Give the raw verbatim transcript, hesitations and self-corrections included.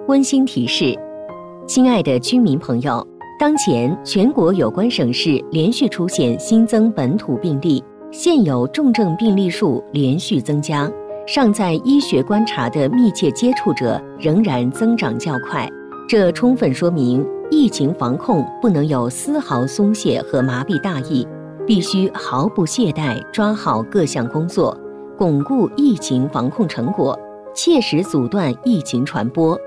温馨提示：亲爱的居民朋友，当前全国有关省市连续出现新增本土病例，现有重症病例数连续增加，尚在医学观察的密切接触者仍然增长较快。这充分说明疫情防控不能有丝毫松懈和麻痹大意，必须毫不懈怠抓好各项工作，巩固疫情防控成果，切实阻断疫情传播，